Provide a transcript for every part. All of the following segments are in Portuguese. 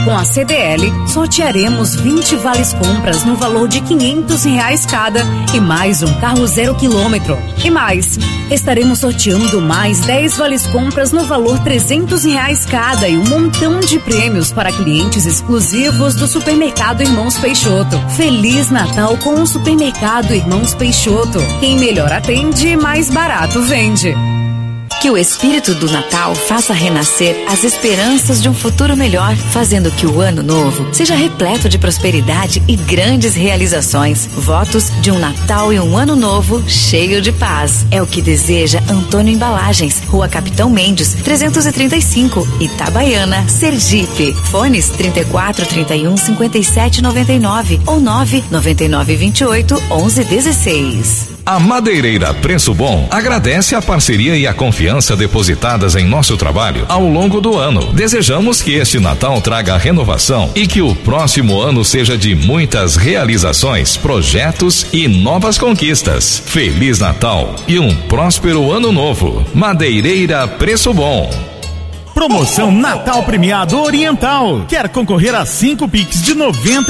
Com a CDL, sortearemos 20 vales compras no valor de R$500 cada e mais um carro 0 km. E mais, estaremos sorteando mais 10 vales compras no valor R$300 cada e um montão de prêmios para clientes exclusivos do Supermercado Irmãos Peixoto. Feliz Natal com o Supermercado Irmãos Peixoto. Quem melhor atende, mais barato vende. Que o espírito do Natal faça renascer as esperanças de um futuro melhor, fazendo que o ano novo seja repleto de prosperidade e grandes realizações. Votos de um Natal e um ano novo cheio de paz. É o que deseja Antônio Embalagens, Rua Capitão Mendes, 335, Itabaiana, Sergipe. Fones 34 31 57 99 ou 999 28 11 16. A Madeireira Preço Bom agradece a parceria e a confiança depositadas em nosso trabalho ao longo do ano. Desejamos que este Natal traga renovação e que o próximo ano seja de muitas realizações, projetos e novas conquistas. Feliz Natal e um próspero ano novo. Madeireira Preço Bom. Promoção Natal Premiado Oriental. Quer concorrer a 5 Pix de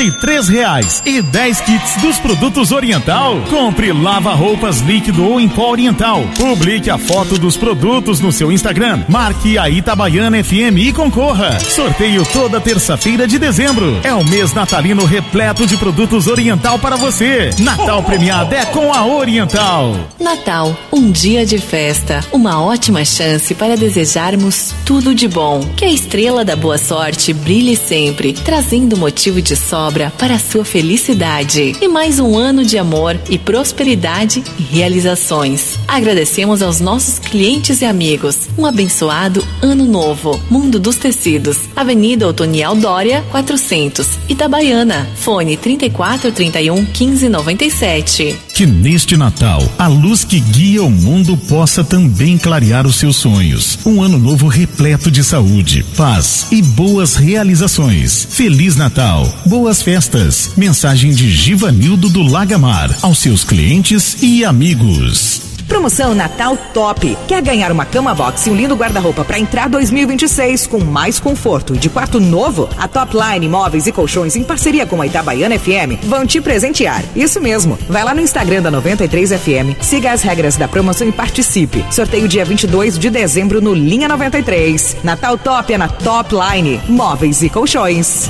R$93 e 10 kits dos produtos Oriental? Compre lava-roupas líquido ou em pó Oriental. Publique a foto dos produtos no seu Instagram. Marque a Itabaiana FM e concorra. Sorteio toda terça-feira de dezembro. É o mês natalino repleto de produtos Oriental para você. Natal Premiado é com a Oriental. Natal, um dia de festa. Uma ótima chance para desejarmos tudo de bom. Que a estrela da boa sorte brilhe sempre, trazendo motivo de sobra para a sua felicidade. E mais um ano de amor e prosperidade e realizações. Agradecemos aos nossos clientes e amigos. Um abençoado ano novo. Mundo dos Tecidos, Avenida Otoniel Dória, 400, Itabaiana. Fone 34 31 15 97. Que neste Natal, a luz que guia o mundo possa também clarear os seus sonhos. Um ano novo repleto de saúde, paz e boas realizações. Feliz Natal, boas festas. Mensagem de Givanildo do Lagamar, aos seus clientes e amigos. Promoção Natal Top. Quer ganhar uma cama box e um lindo guarda-roupa para entrar 2026 com mais conforto e de quarto novo? A Top Line Móveis e Colchões, em parceria com a Itabaiana FM, vão te presentear. Isso mesmo. Vai lá no Instagram da 93 FM, siga as regras da promoção e participe. Sorteio dia 22 de dezembro no Linha 93. Natal Top é na Top Line Móveis e Colchões.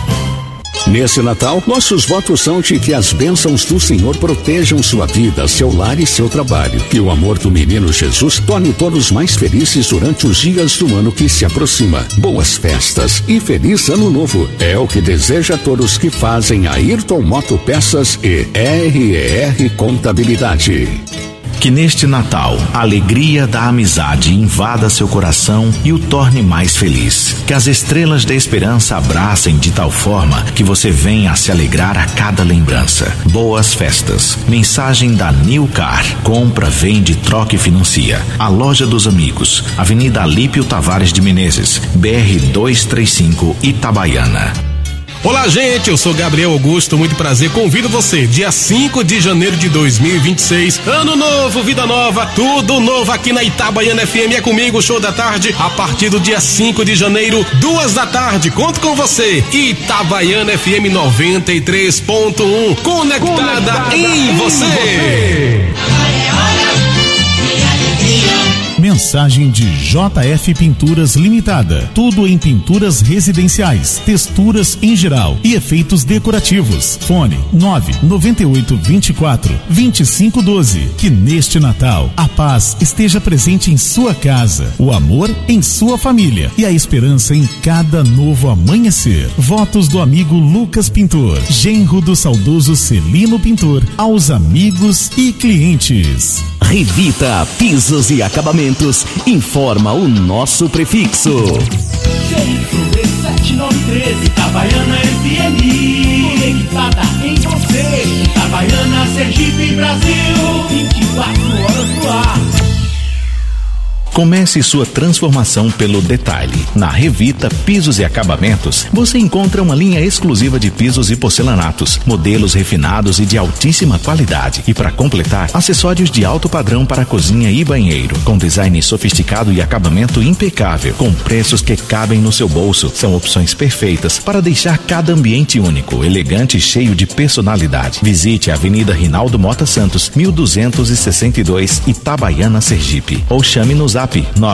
Nesse Natal, nossos votos são de que as bênçãos do Senhor protejam sua vida, seu lar e seu trabalho. Que o amor do menino Jesus torne todos mais felizes durante os dias do ano que se aproxima. Boas festas e feliz ano novo. É o que deseja a todos que fazem a Ayrton Motopeças e RER Contabilidade. Que neste Natal, a alegria da amizade invada seu coração e o torne mais feliz. Que as estrelas da esperança abracem de tal forma que você venha a se alegrar a cada lembrança. Boas festas. Mensagem da New Car. Compra, vende, troca e financia. A Loja dos Amigos. Avenida Alípio Tavares de Menezes, BR 235, Itabaiana. Olá, gente, eu sou Gabriel Augusto, muito prazer, convido você, dia 5 de janeiro de 2026, ano novo, vida nova, tudo novo aqui na Itabaiana FM, é comigo, show da tarde, a partir do dia 5 de janeiro, 2 da tarde, conto com você, Itabaiana FM 93.1, conectada em você. Mensagem de JF Pinturas Limitada. Tudo em pinturas residenciais, texturas em geral e efeitos decorativos. Fone 99824-2512. Que neste Natal a paz esteja presente em sua casa, o amor em sua família e a esperança em cada novo amanhecer. Votos do amigo Lucas Pintor, genro do saudoso Celino Pintor, aos amigos e clientes. Revita Pisos e Acabamentos informa o nosso prefixo. CYB7913, Itabaiana FM, conectada em você. Itabaiana, Sergipe, Brasil, 24 horas no ar. Comece sua transformação pelo detalhe. Na Revita Pisos e Acabamentos, você encontra uma linha exclusiva de pisos e porcelanatos, modelos refinados e de altíssima qualidade. E para completar, acessórios de alto padrão para cozinha e banheiro, com design sofisticado e acabamento impecável, com preços que cabem no seu bolso. São opções perfeitas para deixar cada ambiente único, elegante e cheio de personalidade. Visite a Avenida Rinaldo Mota Santos, 1262, Itabaiana, Sergipe. Ou chame no Zap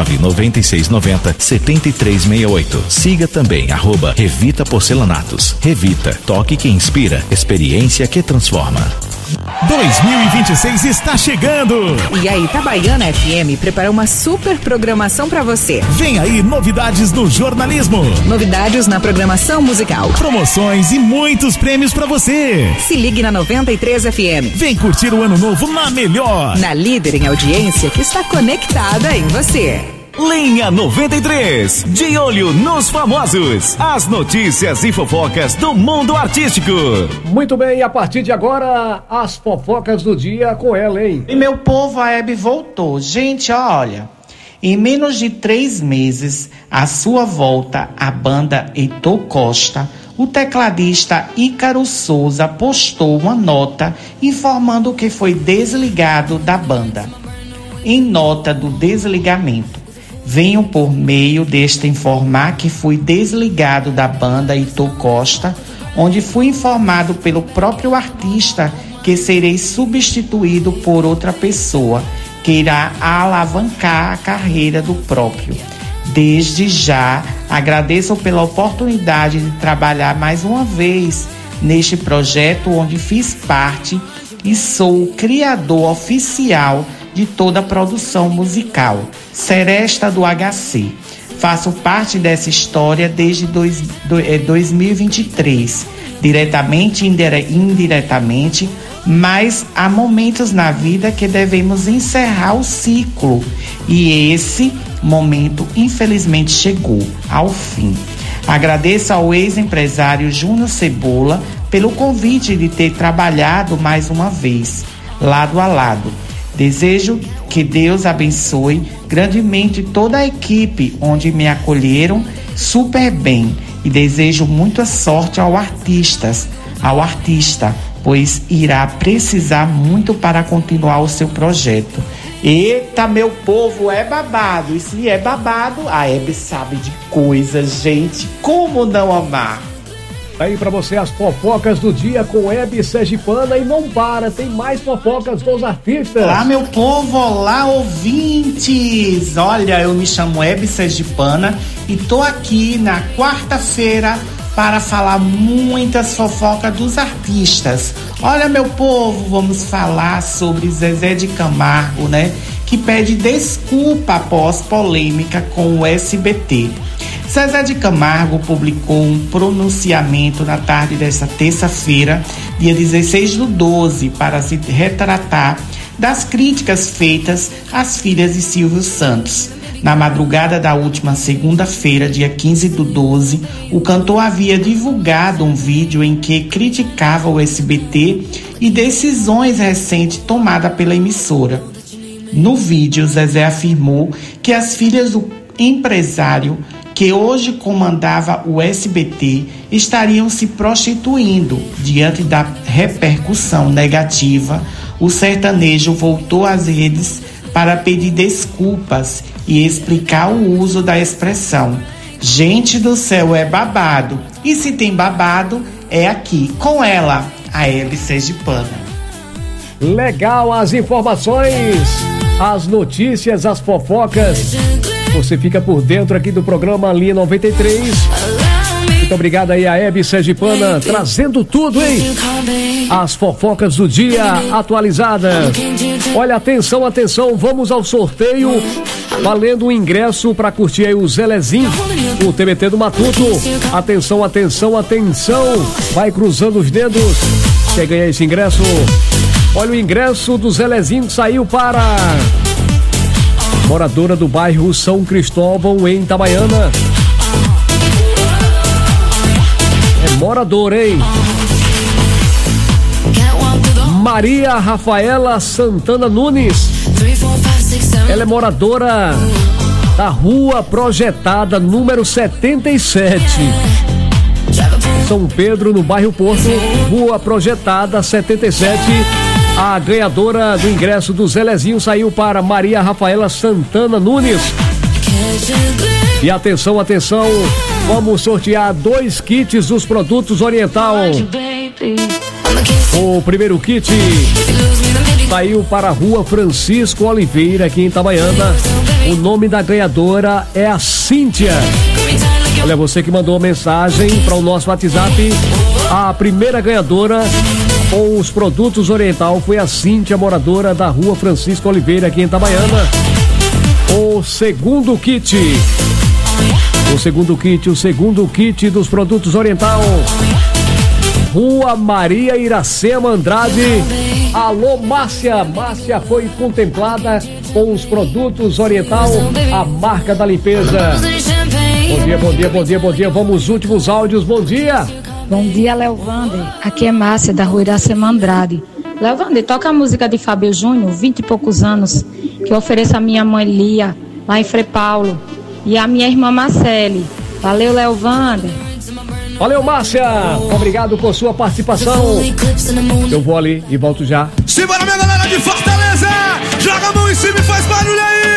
99690-7368. Siga também @Revita Porcelanatos. Revita, toque que inspira, experiência que transforma. 2026 está chegando! E a Itabaiana FM preparou uma super programação para você. Vem aí novidades no jornalismo, novidades na programação musical, promoções e muitos prêmios para você. Se ligue na 93 FM. Vem curtir o ano novo na melhor, na líder em audiência que está conectada em você. Linha 93, de olho nos famosos, as notícias e fofocas do mundo artístico. Muito bem, a partir de agora, as fofocas do dia com ela, hein? E meu povo, a Hebe voltou. Gente, olha, em menos de 3 meses, a sua volta à banda Heitor Costa, o tecladista Ícaro Souza postou uma nota informando que foi desligado da banda. Em nota do desligamento, venho por meio desta informar que fui desligado da banda Heitor Costa, onde fui informado pelo próprio artista que serei substituído por outra pessoa, que irá alavancar a carreira do próprio. Desde já, agradeço pela oportunidade de trabalhar mais uma vez neste projeto onde fiz parte e sou o criador oficial de toda a produção musical, Seresta do HC. Faço parte dessa história desde 2023, diretamente e indiretamente, mas há momentos na vida que devemos encerrar o ciclo e esse momento infelizmente chegou ao fim. Agradeço ao ex-empresário Júnior Cebola pelo convite de ter trabalhado mais uma vez, lado a lado. Desejo que Deus abençoe grandemente toda a equipe onde me acolheram super bem e desejo muita sorte ao artista, pois irá precisar muito para continuar o seu projeto. Eita, meu povo, é babado. E se é babado, a Hebe sabe de coisas, gente. Como não amar? Aí pra você as fofocas do dia com Hebe Sergipana e não para, tem mais fofocas dos artistas. Olá, meu povo, olá, ouvintes. Olha, eu me chamo Hebe Sergipana e tô aqui na quarta-feira para falar muitas fofocas dos artistas. Olha, meu povo, vamos falar sobre Zezé de Camargo, né? Que pede desculpa após polêmica com o SBT. Zezé de Camargo publicou um pronunciamento na tarde desta terça-feira, dia 16/12, para se retratar das críticas feitas às filhas de Silvio Santos. Na madrugada da última segunda-feira, dia 15/12, o cantor havia divulgado um vídeo em que criticava o SBT e decisões recentes tomadas pela emissora. No vídeo, Zezé afirmou que as filhas do empresário que hoje comandava o SBT estariam se prostituindo. Diante da repercussão negativa, o sertanejo voltou às redes para pedir desculpas e explicar o uso da expressão. Gente do céu, é babado. E se tem babado, é aqui, com ela, a Hebe Sergipana. Legal as informações, as notícias, as fofocas. Você fica por dentro aqui do programa Linha 93. Muito obrigado aí a Hebe Sergipana, trazendo tudo, hein? As fofocas do dia atualizadas. Olha, atenção, atenção, vamos ao sorteio, valendo um ingresso para curtir aí o Zelezinho, o TBT do Matuto. Atenção, atenção, atenção, vai cruzando os dedos. Quer ganhar esse ingresso? Olha, o ingresso do Zelezinho saiu para moradora do bairro São Cristóvão, em Itabaiana. É moradora, hein? Maria Rafaela Santana Nunes. Ela é moradora da Rua Projetada, número 77. São Pedro, no bairro Porto, Rua Projetada 77. A ganhadora do ingresso do Zelezinho saiu para Maria Rafaela Santana Nunes. E atenção, atenção, vamos sortear 2 kits dos produtos Oriental. O primeiro kit saiu para a Rua Francisco Oliveira, aqui em Itabaiana. O nome da ganhadora é a Cíntia. Olha, você que mandou a mensagem para o nosso WhatsApp. A primeira ganhadora com os produtos Oriental foi a Cíntia, moradora da Rua Francisco Oliveira, aqui em Itabaiana. O segundo kit dos produtos Oriental, Rua Maria Iracema Andrade. Alô, Márcia. Márcia foi contemplada com os produtos Oriental, a marca da limpeza. Bom dia. Vamos, últimos áudios, bom dia. Bom dia, Leovander. Aqui é Márcia, da Rua Iracema Andrade. Leovander, toca a música de Fábio Júnior, 20 e poucos anos, que eu ofereço a minha mãe Lia, lá em Frei Paulo, e a minha irmã Marcele. Valeu, Leovander. Valeu, Márcia. Obrigado por sua participação. Eu vou ali e volto já. Simbora, minha galera de Fortaleza. Joga a mão em cima e faz barulho aí.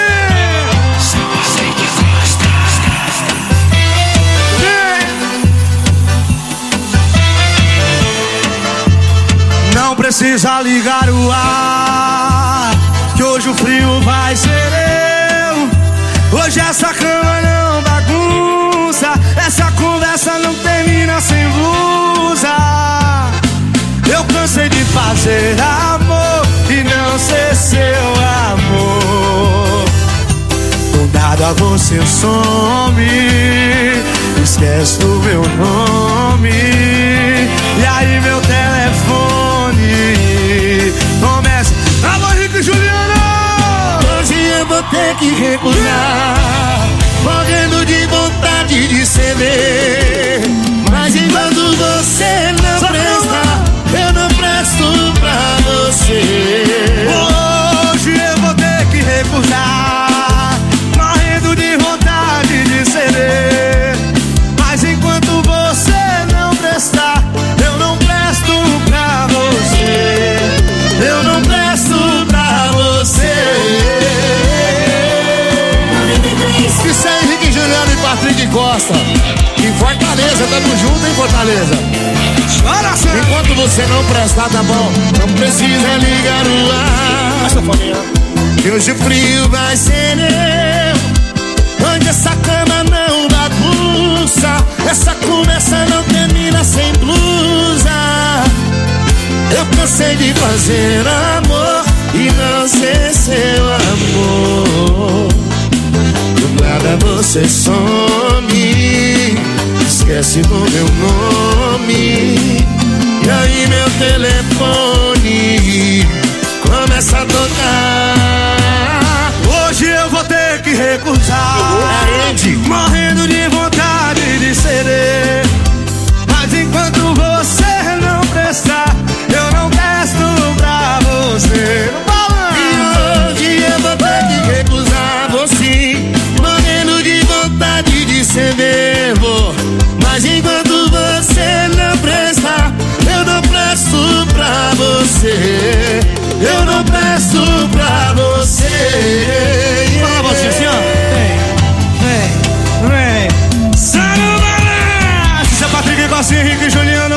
Não precisa ligar o ar, que hoje o frio vai ser eu. Hoje essa cama não bagunça, essa conversa não termina sem blusa. Eu cansei de fazer amor e não ser seu amor. Do nada você some, esquece do meu nome. E aí meu telefone começa: alô, Henrique e Juliano. Hoje eu vou ter que recusar, morrendo de vontade de ceder. Mas enquanto você não presta, eu não presto pra você. Hoje eu vou ter que recusar, morrendo de vontade de ceder. Mas enquanto você não prestar, eu não presto pra você. Eu não presto pra você. Isso é Henrique Juliano e Patrick Costa. Em Fortaleza, tamo junto em Fortaleza. Enquanto você não prestar, tá bom, não precisa ligar o ar, que hoje o frio vai ser eu. Onde essa cama não bagunça, essa conversa não termina sem blusa. Eu cansei de fazer amor e não ser seu amor. Do nada você some, esquece do meu nome. E aí meu telefone começa a tocar. Hoje eu vou ter que recusar, morrendo de vontade de ceder. Mas enquanto você não prestar, eu não presto pra você. E hoje eu vou ter que recusar você, morrendo de vontade de ceder. Mas enquanto você não prestar, eu não presto pra você. Eu não presto pra você. Fala você assim, ó. Vem. Sarubalé! Isso é Patrick Costa, Henrique e Juliano.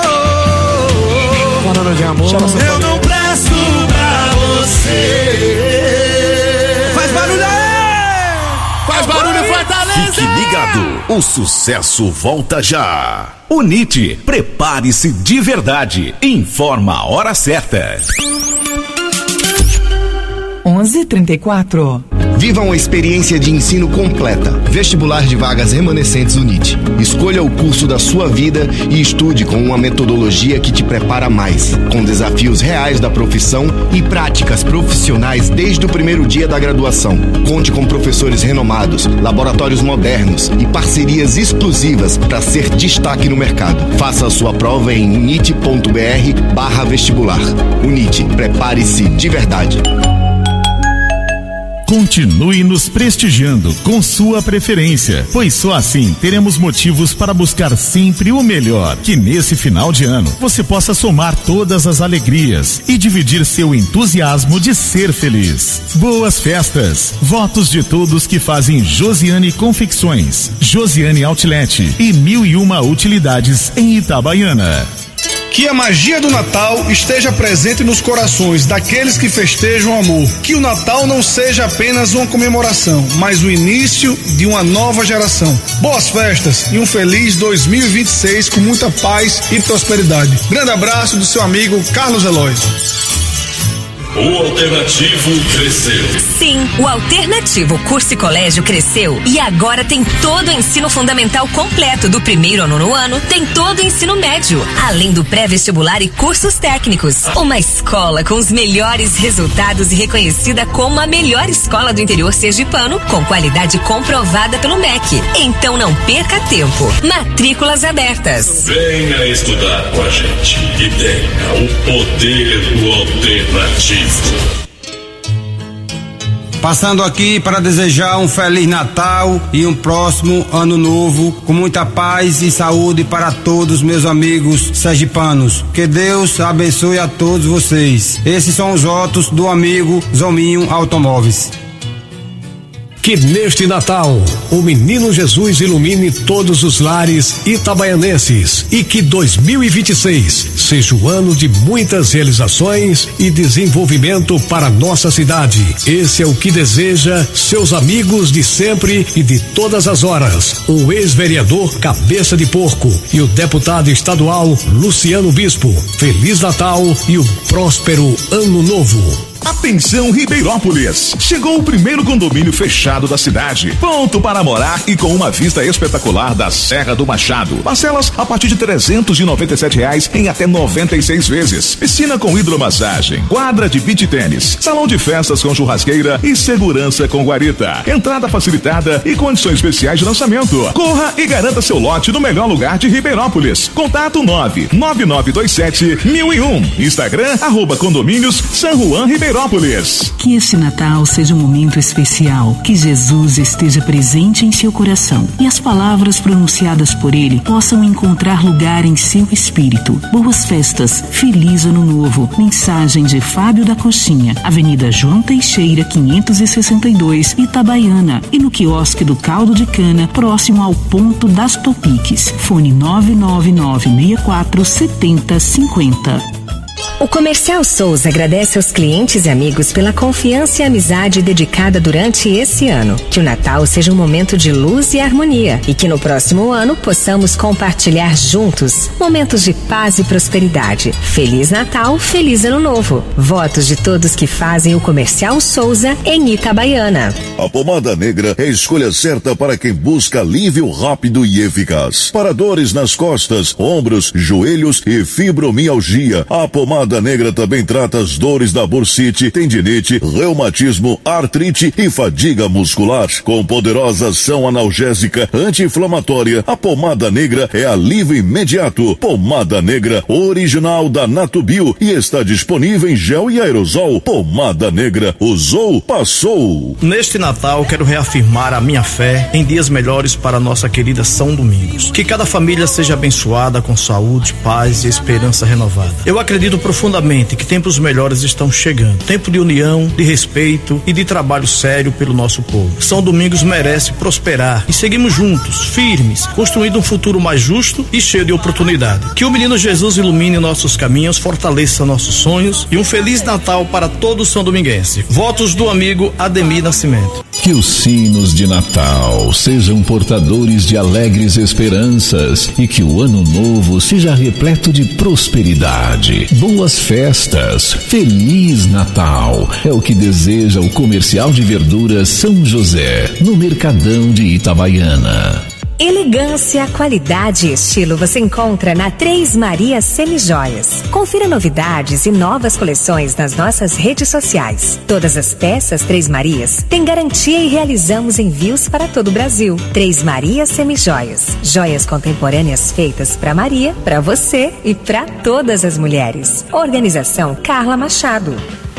Falando de amor. Eu não presto pra você. Faz barulho aí! Faz barulho, Fortaleza! Fique ligado, o sucesso volta já. Unite, prepare-se de verdade. Informa a hora certa. 11h34. Viva uma experiência de ensino completa. Vestibular de vagas remanescentes Unite. Escolha o curso da sua vida e estude com uma metodologia que te prepara mais, com desafios reais da profissão e práticas profissionais desde o primeiro dia da graduação. Conte com professores renomados, laboratórios modernos e parcerias exclusivas para ser destaque no mercado. Faça a sua prova em unite.br/vestibular. Unite, prepare-se de verdade. Continue nos prestigiando com sua preferência, pois só assim teremos motivos para buscar sempre o melhor. Que nesse final de ano você possa somar todas as alegrias e dividir seu entusiasmo de ser feliz. Boas festas! Votos de todos que fazem Josiane Confecções, Josiane Outlet e 1001 utilidades em Itabaiana. Que a magia do Natal esteja presente nos corações daqueles que festejam o amor. Que o Natal não seja apenas uma comemoração, mas o início de uma nova geração. Boas festas e um feliz 2026 com muita paz e prosperidade. Grande abraço do seu amigo Carlos Eloy. O Alternativo cresceu. Sim, o Alternativo Curso e Colégio cresceu e agora tem todo o ensino fundamental completo do primeiro ao nono ano, tem todo o ensino médio, além do pré-vestibular e cursos técnicos. Uma escola com os melhores resultados e reconhecida como a melhor escola do interior sergipano, com qualidade comprovada pelo MEC. Então não perca tempo. Matrículas abertas. Venha estudar com a gente e tenha o poder do Alternativo. Passando aqui para desejar um Feliz Natal e um próximo Ano Novo com muita paz e saúde para todos meus amigos sergipanos. Que Deus abençoe a todos vocês. Esses são os votos do amigo Zominho Automóveis. Que neste Natal o Menino Jesus ilumine todos os lares itabaianenses e que 2026 seja o ano de muitas realizações e desenvolvimento para nossa cidade. Esse é o que deseja seus amigos de sempre e de todas as horas, o ex-vereador Cabeça de Porco e o deputado estadual Luciano Bispo. Feliz Natal e um próspero Ano Novo. Atenção Ribeirópolis! Chegou o primeiro condomínio fechado da cidade, pronto para morar e com uma vista espetacular da Serra do Machado. Parcelas a partir de R$397 em até 96 vezes. Piscina com hidromassagem, quadra de beach tênis, salão de festas com churrasqueira e segurança com guarita. Entrada facilitada e condições especiais de lançamento. Corra e garanta seu lote no melhor lugar de Ribeirópolis. Contato 99927-1001. Instagram @condomínios San Juan Ribeirópolis. Que esse Natal seja um momento especial, que Jesus esteja presente em seu coração e as palavras pronunciadas por ele possam encontrar lugar em seu espírito. Boas festas, feliz Ano Novo. Mensagem de Fábio da Coxinha, Avenida João Teixeira 562, Itabaiana, e no quiosque do Caldo de Cana, próximo ao ponto das Topiques. Fone 999647050. O Comercial Souza agradece aos clientes e amigos pela confiança e amizade dedicada durante esse ano. Que o Natal seja um momento de luz e harmonia e que no próximo ano possamos compartilhar juntos momentos de paz e prosperidade. Feliz Natal, feliz Ano Novo. Votos de todos que fazem o Comercial Souza em Itabaiana. A pomada negra é a escolha certa para quem busca alívio rápido e eficaz. Para dores nas costas, ombros, joelhos e fibromialgia, a pomada negra também trata as dores da bursite, tendinite, reumatismo, artrite e fadiga muscular. Com poderosa ação analgésica anti-inflamatória, a pomada negra é alívio imediato. Pomada negra original da Natubio e está disponível em gel e aerosol. Pomada negra, usou, passou. Neste Natal quero reafirmar a minha fé em dias melhores para nossa querida São Domingos. Que cada família seja abençoada com saúde, paz e esperança renovada. Eu acredito profundamente que tempos melhores estão chegando. Tempo de união, de respeito e de trabalho sério pelo nosso povo. São Domingos merece prosperar e seguimos juntos, firmes, construindo um futuro mais justo e cheio de oportunidade. Que o Menino Jesus ilumine nossos caminhos, fortaleça nossos sonhos e um Feliz Natal para todo São Dominguense. Votos do amigo Ademir Nascimento. Que os sinos de Natal sejam portadores de alegres esperanças e que o Ano Novo seja repleto de prosperidade. Boas festas, Feliz Natal, é o que deseja o Comercial de Verduras São José, no Mercadão de Itabaiana. Elegância, qualidade e estilo você encontra na Três Marias Semijoias. Confira novidades e novas coleções nas nossas redes sociais. Todas as peças Três Marias têm garantia e realizamos envios para todo o Brasil. Três Marias Semijoias. Joias contemporâneas feitas para Maria, para você e para todas as mulheres. Organização Carla Machado.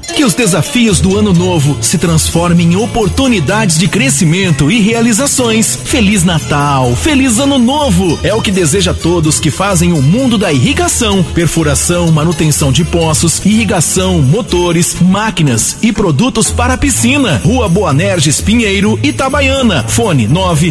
Que os desafios do ano novo se transformem em oportunidades de crescimento e realizações. Feliz Natal, feliz Ano Novo! É o que deseja a todos que fazem o mundo da irrigação, perfuração, manutenção de poços, irrigação, motores, máquinas e produtos para a piscina. Rua Boanerges Pinheiro, Itabaiana. Fone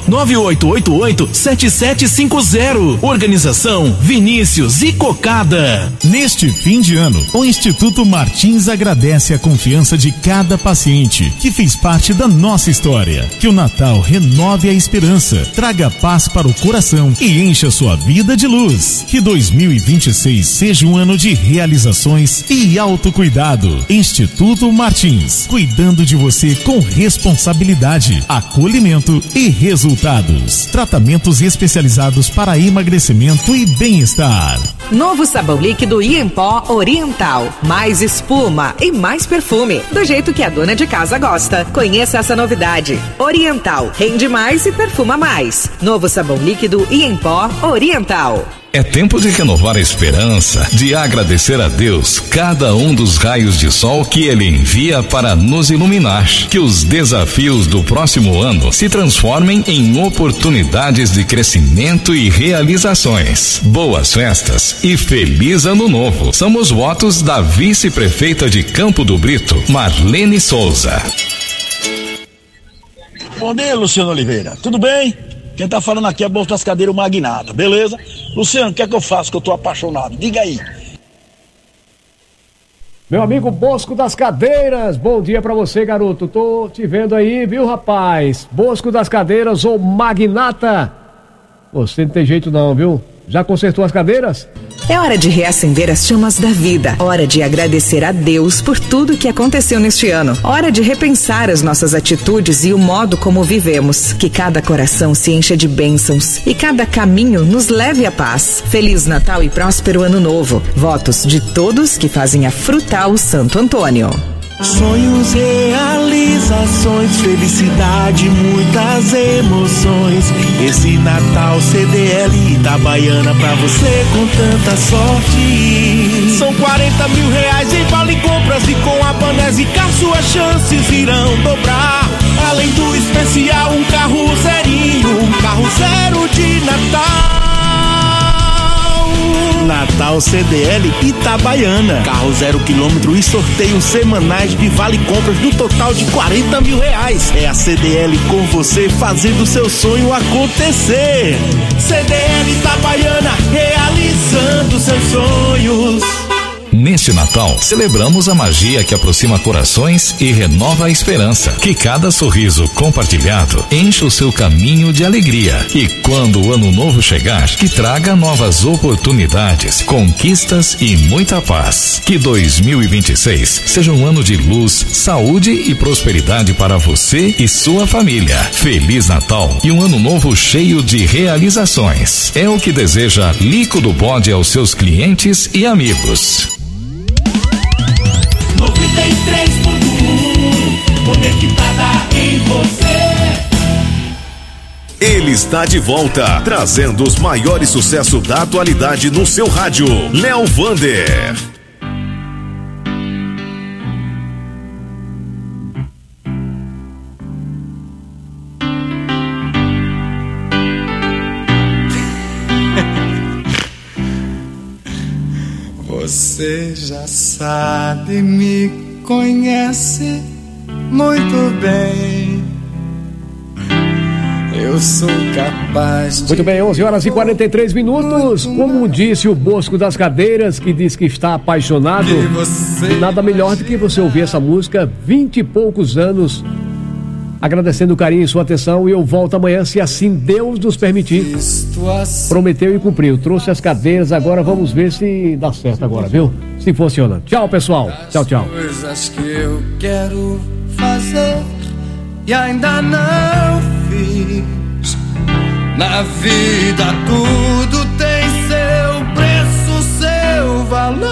99888-7750. Organização Vinícius e Cocada. Neste fim de ano, o Instituto Martins agradece a confiança de cada paciente que fez parte da nossa história. Que o Natal renove a esperança, traga paz para o coração e encha sua vida de luz. Que 2026 seja um ano de realizações e autocuidado. Instituto Martins, cuidando de você com responsabilidade, acolhimento e resultados. Tratamentos especializados para emagrecimento e bem-estar. Novo sabão líquido Iempó Oriental. Mais espuma e mais perfume, do jeito que a dona de casa gosta. Conheça essa novidade. Oriental, rende mais e perfuma mais. Novo sabão líquido Iempó Oriental. É tempo de renovar a esperança, de agradecer a Deus cada um dos raios de sol que Ele envia para nos iluminar. Que os desafios do próximo ano se transformem em oportunidades de crescimento e realizações. Boas festas e feliz Ano Novo. São os votos da vice-prefeita de Campo do Brito, Marlene Souza. Bom dia, Luciano Oliveira. Tudo bem? Quem tá falando aqui é Bolso das Cadeiras, o Magnata, beleza? Luciano, o que é que eu faço que eu tô apaixonado? Diga aí. Meu amigo Bosco das Cadeiras, bom dia pra você, garoto. Tô te vendo aí, viu, rapaz? Bosco das Cadeiras ou Magnata. Você não tem jeito não, viu? Já consertou as cadeiras? É hora de reacender as chamas da vida. Hora de agradecer a Deus por tudo que aconteceu neste ano. Hora de repensar as nossas atitudes e o modo como vivemos. Que cada coração se encha de bênçãos e cada caminho nos leve à paz. Feliz Natal e próspero Ano Novo. Votos de todos que fazem a Frutal Santo Antônio. Sonhos, realizações, felicidade, muitas emoções. Esse Natal CDL Itabaiana pra você com tanta sorte. São 40 mil reais em vale compras e com a Banésica suas chances irão dobrar. Além do especial, um carro zerinho, um carro zero de Natal. Natal CDL Itabaiana. Carro 0 km e sorteios semanais de vale compras do total de 40 mil reais. É a CDL com você fazendo seu sonho acontecer. CDL Itabaiana, realizando seus sonhos. Neste Natal, celebramos a magia que aproxima corações e renova a esperança. Que cada sorriso compartilhado enche o seu caminho de alegria. E quando o Ano Novo chegar, que traga novas oportunidades, conquistas e muita paz. Que 2026 seja um ano de luz, saúde e prosperidade para você e sua família. Feliz Natal e um Ano Novo cheio de realizações. É o que deseja Lico do Bode aos seus clientes e amigos. 93.1 conectada em você. Ele está de volta, trazendo os maiores sucessos da atualidade no seu rádio. Léo Vander. Você já sabe, me conhece muito bem. Eu sou capaz de... Muito bem, 11 horas e 43 minutos. Como disse o Bosco das Cadeiras, que diz que está apaixonado, nada melhor do que você ouvir essa música 20 e poucos anos. Agradecendo o carinho e sua atenção, e eu volto amanhã, se assim Deus nos permitir. Prometeu e cumpriu. Trouxe as cadeiras, agora vamos ver se dá certo agora, viu? Se funciona. Tchau, pessoal. Tchau, tchau. Coisas que eu quero fazer e ainda não fiz. Na vida tudo tem seu preço, seu valor.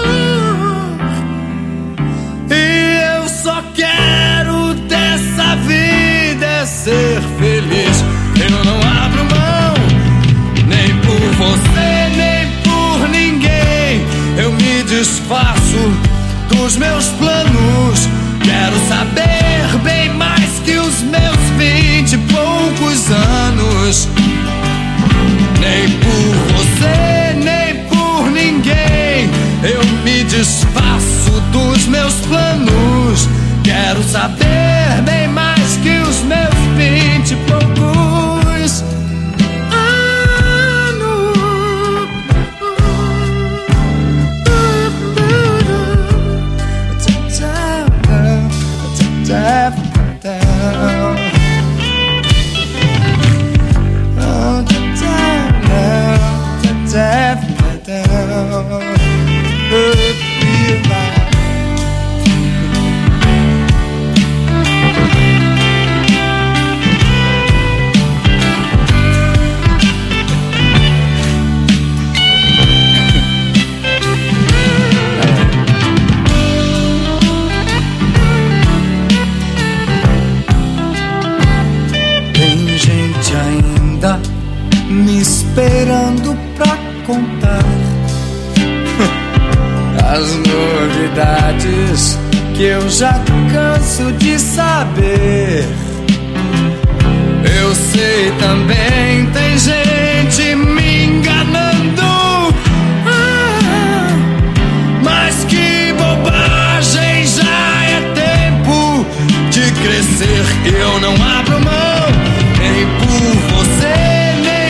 E eu só quero dessa vida ser feliz. Eu não abro mão, nem por você, nem por ninguém. Eu me desfaço dos meus planos Quero saber bem mais que os meus 20 e poucos anos. Nem por você, nem por ninguém eu me desfaço dos meus planos. Quero saber bem mais que os meus 20 e poucos me esperando pra contar as novidades que eu já canso de saber. Eu sei também, tem gente me enganando, mas que bobagem, já é tempo de crescer. Eu não abro mão, nem por você,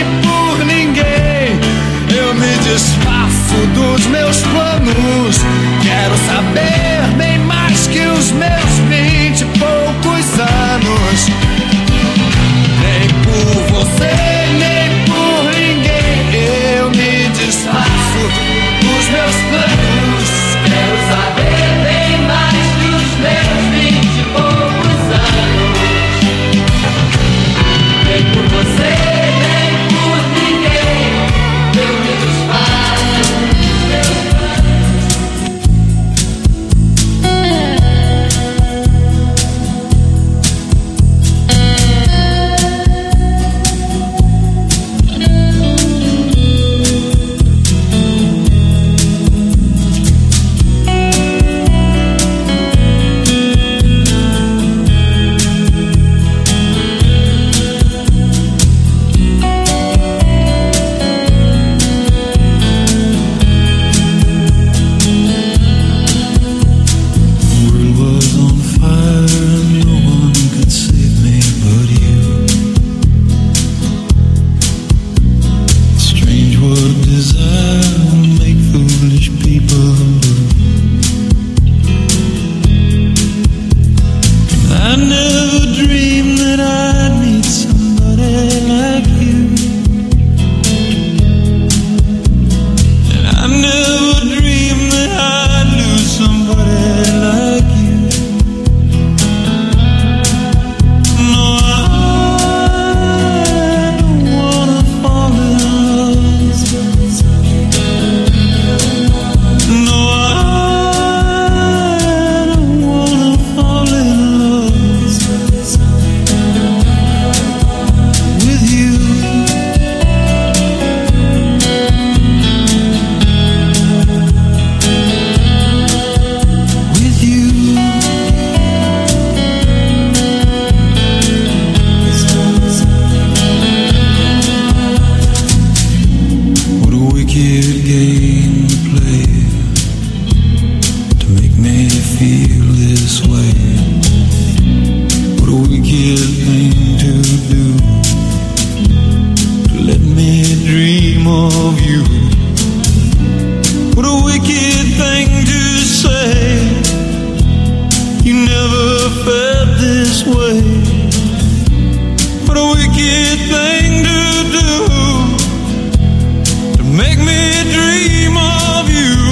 me desfaço dos meus planos. Quero saber bem mais que os meus 20 e poucos anos. Nem por você, nem por ninguém eu me desfaço dos meus planos. Quero saber bem mais que os meus 20 e poucos anos. Nem por você, make me dream of you.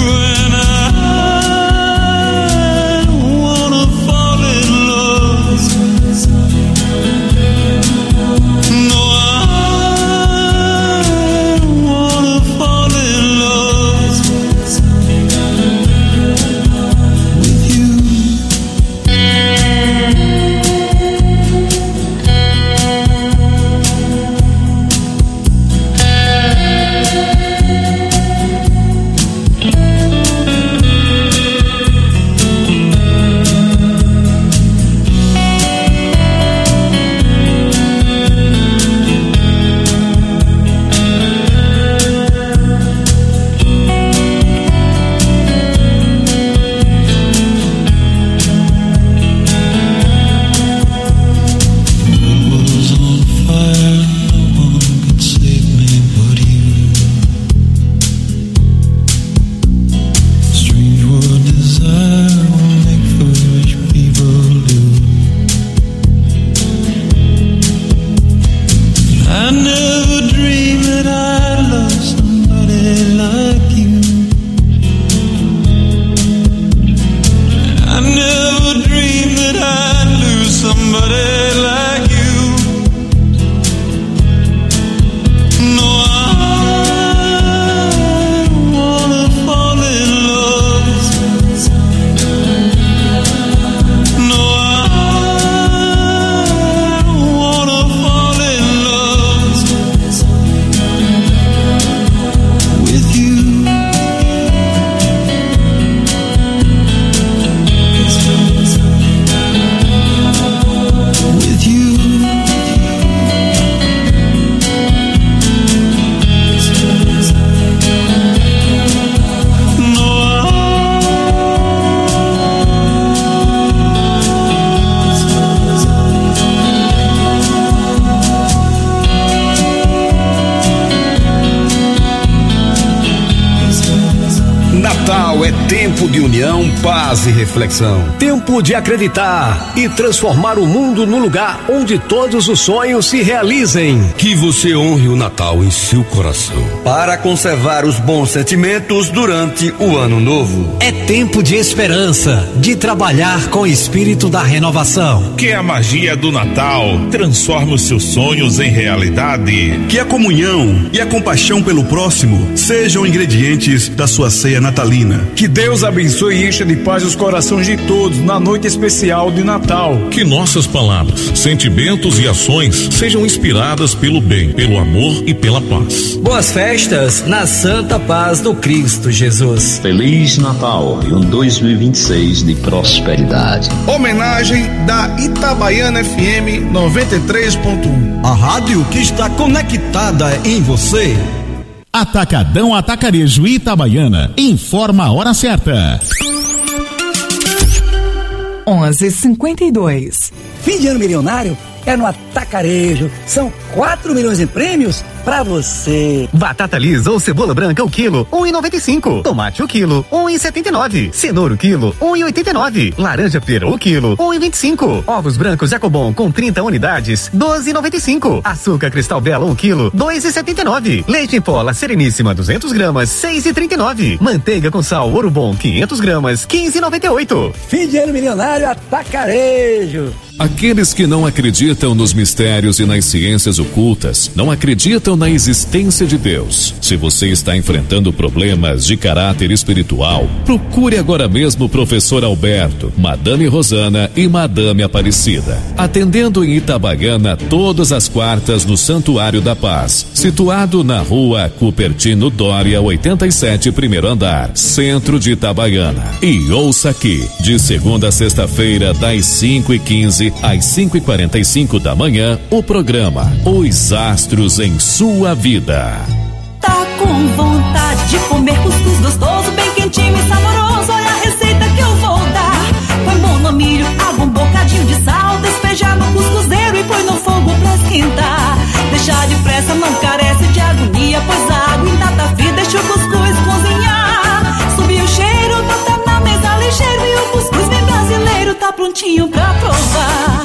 Natal é tempo de união, paz e reflexão. Tempo de acreditar e transformar o mundo num lugar onde todos os sonhos se realizem. Que você honre o Natal em seu coração. Para conservar os bons sentimentos durante o Ano Novo. É tempo de esperança, de trabalhar com o espírito da renovação. Que a magia do Natal transforme os seus sonhos em realidade. Que a comunhão e a compaixão pelo próximo sejam ingredientes da sua ceia natalina. Que Deus abençoe e encha de paz os corações de todos na noite especial de Natal. Que nossas palavras, sentimentos e ações sejam inspiradas pelo bem, pelo amor e pela paz. Boas festas na santa paz do Cristo Jesus. Feliz Natal e um 2026 de prosperidade. Homenagem da Itabaiana FM 93.1. A rádio que está conectada em você. Atacadão Atacarejo Itabaiana. Informa a hora certa. 11h52. Fim de ano milionário é no Atacarejo. São 4 milhões em prêmios pra você. Batata lisa ou cebola branca o quilo, 1,95. Tomate o quilo, 1,79. Cenoura o quilo, 1,89. Laranja pera o quilo, 1,25. Ovos brancos Jacobon com 30 unidades, 12,95. Açúcar Cristal Bela 1 quilo, 2,79. Leite em pó La Sereníssima 200 gramas, 6,39. Manteiga com sal Ouro Bom 500 gramas, 15,98. Fim de ano milionário Atacarejo. Aqueles que não acreditam nos mistérios e nas ciências ocultas, não acreditam na existência de Deus. Se você está enfrentando problemas de caráter espiritual, procure agora mesmo o professor Alberto, Madame Rosana e Madame Aparecida. Atendendo em Itabaiana todas as quartas no Santuário da Paz, situado na rua Cupertino Dória 87, primeiro andar, centro de Itabaiana. E ouça aqui, de segunda a sexta-feira, das 5h15 às 5h45 da manhã, o programa Os Astros em Sua Vida. Tá com vontade de comer cuscuz gostoso, bem quentinho e saboroso? Olha a receita que eu vou dar. Põe bom no milho, água, um bocadinho de sal, despeja no cuscuzeiro e põe no fogo pra esquentar. Deixa depressa, não carece de agonia, pois a água ainda tá fria, deixa o cuscuz cozinhar. Subir o cheiro, bota na mesa ligeiro e o cuscuz bem brasileiro tá prontinho pra provar.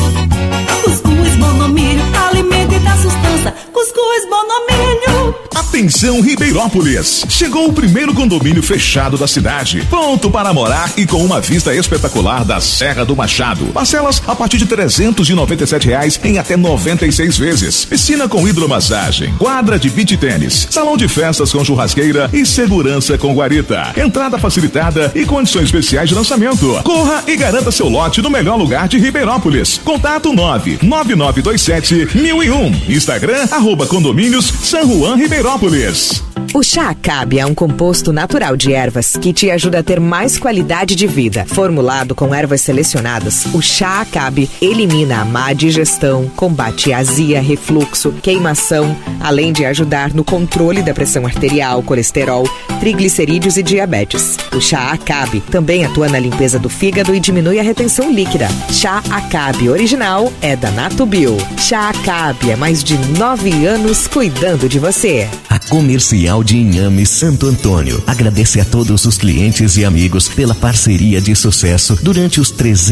Cuscuz monomilho, alimento e dá sustância. Cuscuz monomilho. Atenção Ribeirópolis! Chegou o primeiro condomínio fechado da cidade, pronto para morar e com uma vista espetacular da Serra do Machado. Parcelas a partir de R$397 em até 96 vezes. Piscina com hidromassagem, quadra de beach tênis, salão de festas com churrasqueira e segurança com guarita. Entrada facilitada e condições especiais de lançamento. Corra e garanta seu lote no melhor lugar de Ribeirópolis. Contato 99927-1001. Instagram @condomínios San Juan Ribeirópolis. O chá Acabe é um composto natural de ervas que te ajuda a ter mais qualidade de vida. Formulado com ervas selecionadas, o chá Acabe elimina a má digestão, combate azia, refluxo, queimação, além de ajudar no controle da pressão arterial, colesterol, triglicerídeos e diabetes. O chá Acabe também atua na limpeza do fígado e diminui a retenção líquida. Chá Acabe original é da Natubio. Chá Acabe é mais de 9 anos cuidando de você. A Comercial de Inhame Santo Antônio agradece a todos os clientes e amigos pela parceria de sucesso durante os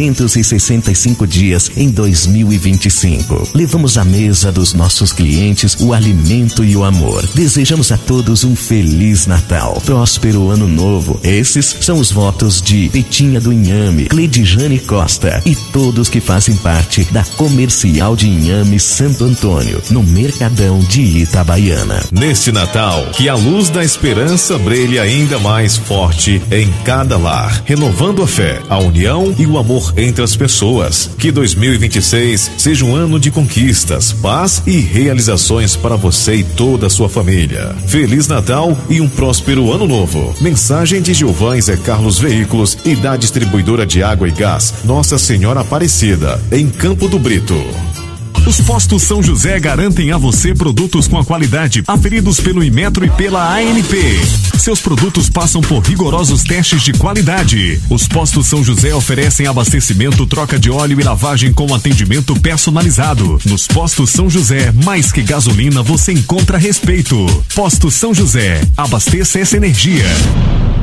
365 dias em 2025. Levamos à mesa dos nossos clientes o alimento e o amor. Desejamos a todos um Feliz Natal, próspero Ano Novo. Esses são os votos de Petinha do Inhame, Cledijane Costa e todos que fazem parte da Comercial de Inhame Santo Antônio, no Mercadão de Itabaiana. Neste Natal, que a luz da esperança brilhe ainda mais forte em cada lar, renovando a fé, a união e o amor entre as pessoas. Que 2026 seja um ano de conquistas, paz e realizações para você e toda a sua família. Feliz Natal e um próspero Ano Novo. Mensagem de Gilvan Zé Carlos Veículos e da distribuidora de água e gás Nossa Senhora Aparecida, em Campo do Brito. Os postos São José garantem a você produtos com a qualidade aferidos pelo Inmetro e pela ANP. Seus produtos passam por rigorosos testes de qualidade. Os postos São José oferecem abastecimento, troca de óleo e lavagem com atendimento personalizado. Nos postos São José, mais que gasolina, você encontra respeito. Postos São José, abasteça essa energia.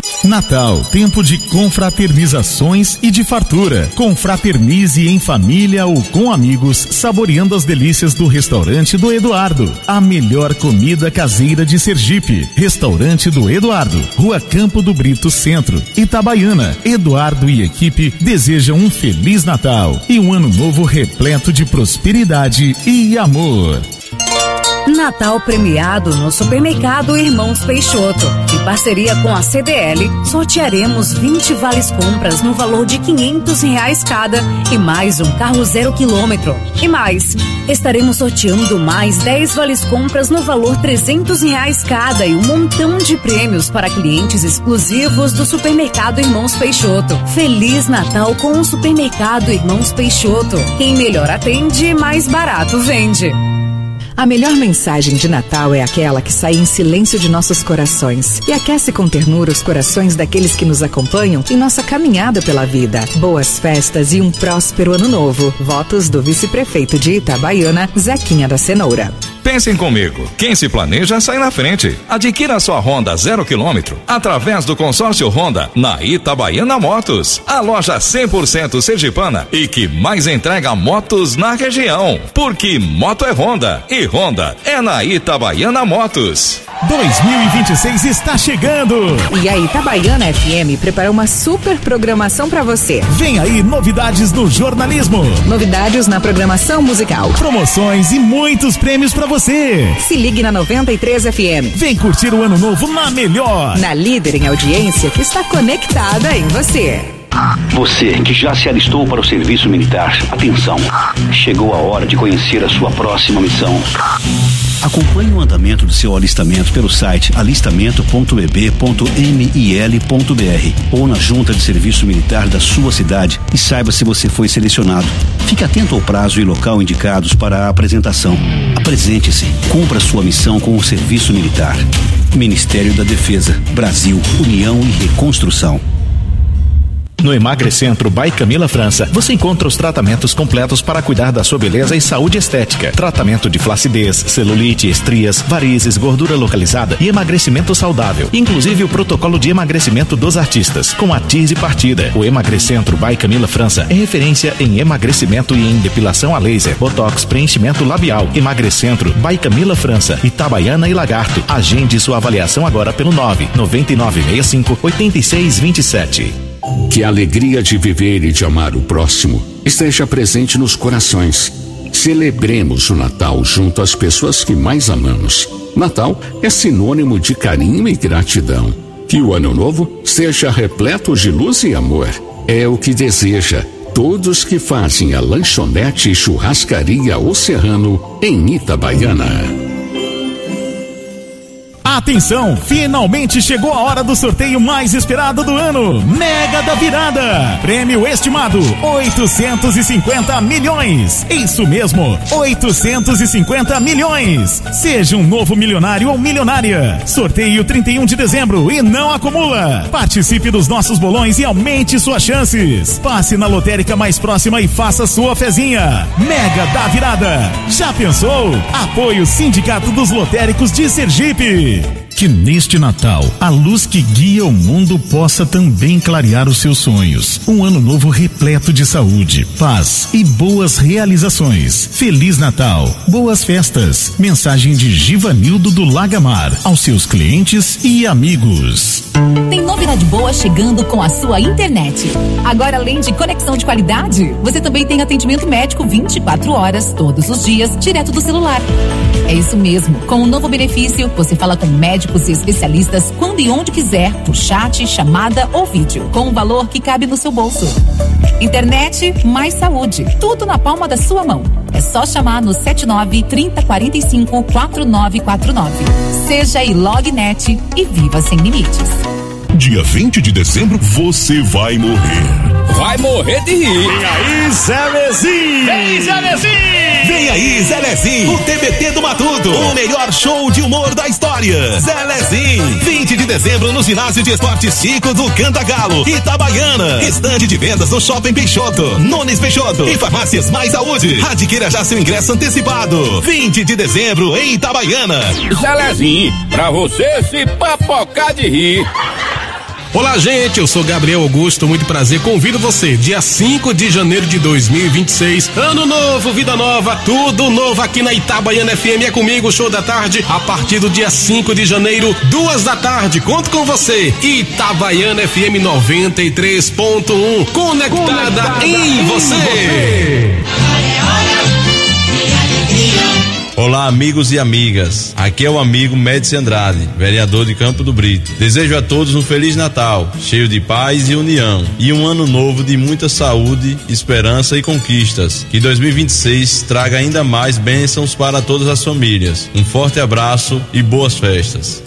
Natal, tempo de confraternizações e de fartura. Confraternize em família ou com amigos, saboreando as delícias do restaurante do Eduardo. A melhor comida caseira de Sergipe. Restaurante do Eduardo, Rua Campo do Brito Centro, Itabaiana. Eduardo e equipe desejam um Feliz Natal e um ano novo repleto de prosperidade e amor. Natal premiado no Supermercado Irmãos Peixoto. Em parceria com a CDL, sortearemos 20 vales compras no valor de R$500 cada e mais um carro 0 km. E mais, estaremos sorteando mais 10 vales compras no valor R$300 cada e um montão de prêmios para clientes exclusivos do Supermercado Irmãos Peixoto. Feliz Natal com o Supermercado Irmãos Peixoto. Quem melhor atende, mais barato vende. A melhor mensagem de Natal é aquela que sai em silêncio de nossos corações e aquece com ternura os corações daqueles que nos acompanham em nossa caminhada pela vida. Boas festas e um próspero ano novo. Votos do vice-prefeito de Itabaiana, Zequinha da Cenoura. Pensem comigo, quem se planeja sai na frente. Adquira sua Honda 0 km através do consórcio Honda na Itabaiana Motos, a loja 100% sergipana e que mais entrega motos na região. Porque moto é Honda e Honda é na Itabaiana Motos. 2026 está chegando! E a Itabaiana FM preparou uma super programação para você. Vem aí novidades do jornalismo. Novidades na programação musical. Promoções e muitos prêmios para você. Se ligue na 93 FM. Vem curtir o ano novo na melhor. Na líder em audiência que está conectada em você. Você que já se alistou para o serviço militar, atenção, chegou a hora de conhecer a sua próxima missão. Acompanhe o andamento do seu alistamento pelo site alistamento.eb.mil.br ou na junta de serviço militar da sua cidade e saiba se você foi selecionado. Fique atento ao prazo e local indicados para a apresentação. Apresente-se, cumpra sua missão com o serviço militar. Ministério da Defesa, Brasil, União e Reconstrução. No Emagrecentro by Camila França, você encontra os tratamentos completos para cuidar da sua beleza e saúde estética. Tratamento de flacidez, celulite, estrias, varizes, gordura localizada e emagrecimento saudável. Inclusive o protocolo de emagrecimento dos artistas, com a Tease Partida. O Emagrecentro by Camila França é referência em emagrecimento e em depilação a laser, botox, preenchimento labial. Emagrecentro by Camila França, Itabaiana e Lagarto. Agende sua avaliação agora pelo 99965-8627. Que a alegria de viver e de amar o próximo esteja presente nos corações. Celebremos o Natal junto às pessoas que mais amamos. Natal é sinônimo de carinho e gratidão. Que o ano novo seja repleto de luz e amor. É o que deseja todos que fazem a lanchonete e churrascaria O Serrano em Itabaiana. Atenção, finalmente chegou a hora do sorteio mais esperado do ano. Mega da Virada. Prêmio estimado 850 milhões. Isso mesmo, 850 milhões. Seja um novo milionário ou milionária. Sorteio 31 de dezembro e não acumula. Participe dos nossos bolões e aumente suas chances. Passe na lotérica mais próxima e faça sua fezinha. Mega da Virada. Já pensou? Apoio Sindicato dos Lotéricos de Sergipe. Que neste Natal, a luz que guia o mundo possa também clarear os seus sonhos. Um ano novo repleto de saúde, paz e boas realizações. Feliz Natal, boas festas. Mensagem de Givanildo do Lagamar, aos seus clientes e amigos. Tem novidade boa chegando com a sua internet. Agora, além de conexão de qualidade, você também tem atendimento médico 24 horas, todos os dias, direto do celular. É isso mesmo. Com o novo benefício, você fala com médicos e especialistas quando e onde quiser, por chat, chamada ou vídeo, com um valor que cabe no seu bolso. Internet mais saúde, tudo na palma da sua mão. É só chamar no 79-3045-4949. Seja Ilognet e viva sem limites. Dia 20 de dezembro, você vai morrer. Vai morrer de rir. Vem aí, Zé Lezinho. Vem, Zé Lezinho. Vem aí, Zé Lezinho, o TBT do Matuto, o melhor show de humor da história. Zé Lezinho, 20 de dezembro no ginásio de esportes Chico do Cantagalo, Itabaiana. Restante de vendas no Shopping Peixoto, Nunes Peixoto e Farmácias Mais Saúde. Adquira já seu ingresso antecipado. 20 de dezembro em Itabaiana. Zé Lezinho, pra você se papocar de rir. Olá, gente, eu sou Gabriel Augusto, muito prazer, convido você, dia 5 de janeiro de 2026, ano novo, vida nova, tudo novo aqui na Itabaiana FM, é comigo, show da tarde, a partir do dia 5 de janeiro, 2 da tarde, conto com você, Itabaiana FM 93.1, conectada em você. Olá, amigos e amigas. Aqui é o amigo Médici Andrade, vereador de Campo do Brito. Desejo a todos um Feliz Natal, cheio de paz e união, e um ano novo de muita saúde, esperança e conquistas. Que 2026 traga ainda mais bênçãos para todas as famílias. Um forte abraço e boas festas.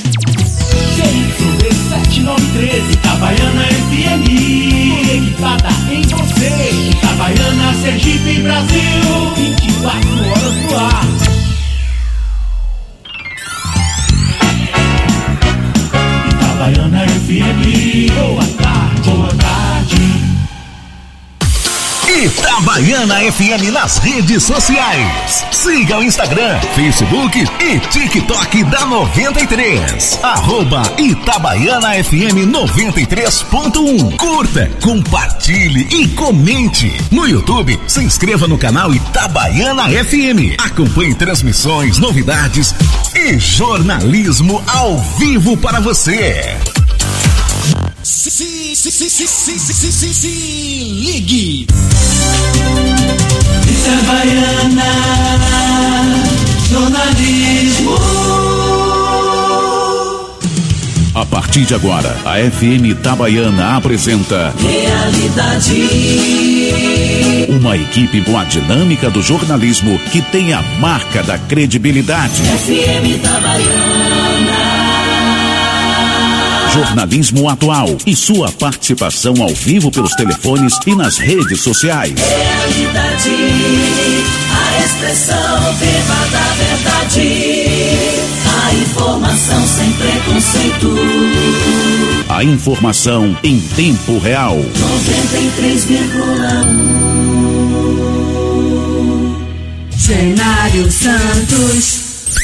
Itabaiana FM, conectada em você. Itabaiana, Sergipe, Brasil, 24 horas no ar. Itabaiana FM, boa tarde, boa tarde. Itabaiana FM nas redes sociais. Siga o Instagram, Facebook e TikTok da 93. @Itabaiana FM 93.1. Curta, compartilhe e comente. No YouTube, se inscreva no canal Itabaiana FM. Acompanhe transmissões, novidades e jornalismo ao vivo para você. Se ligue. Itabaiana, jornalismo. A partir de agora, a FM Itabaiana apresenta Realidade. Uma equipe com a dinâmica do jornalismo que tem a marca da credibilidade. FM Itabaiana. Jornalismo atual e sua participação ao vivo pelos telefones e nas redes sociais. Realidade, a expressão viva da verdade, a informação sem preconceito. A informação em tempo real. 93,1. Cenário Santos.